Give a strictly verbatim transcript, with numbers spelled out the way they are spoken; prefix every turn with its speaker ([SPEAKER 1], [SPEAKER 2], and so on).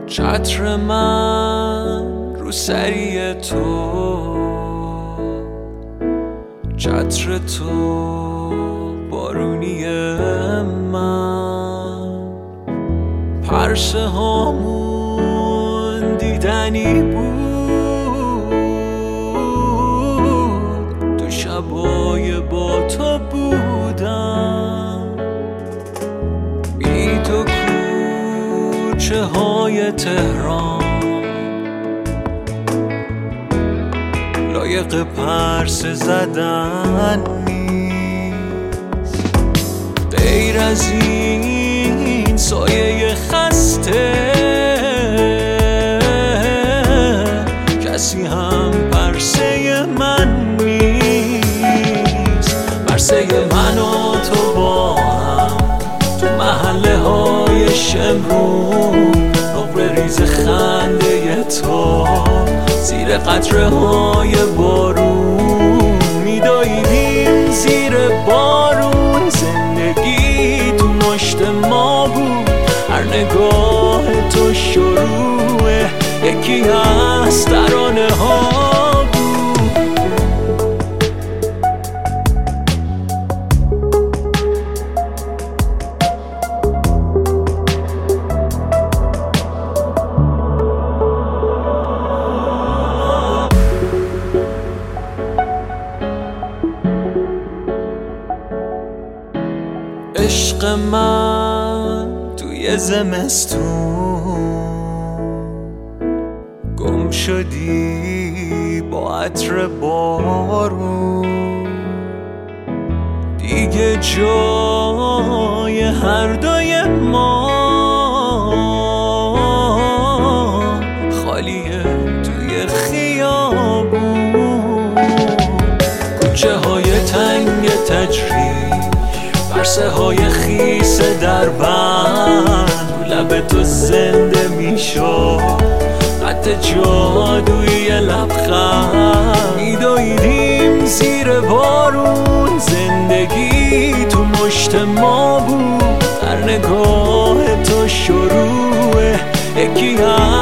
[SPEAKER 1] چتر من رو سری تو، چتر تو بارونی من، پرسه هامون دیدنی بود، تو شبای با تو بودم، بی تو کوچه های تهران لایق پرسه زدن نیست، غیر از این سایه خسته کسی هم پرسه من نیست. پرسه من و تو با هم تو محله های شمرون، نقره ریز خنده تو زیر قطره های بارون، میداییدیم زیر بارون، زندگی تو مشت ما بود، هر نگاه تو شروع یکی از ترانه ها بود. عشق من توی زمستون گم شدی با عطر بارون، دیگه جای هر دوی ما خالیه توی خیابون، کوچه های تنگ تجریش، پرسه های خیس در بند، لب تو زنده میشد خط جادوی لبخند، میدویدیم زیر بارون، زندگی تو مشت ما بود، در نگاه تو شروع یکی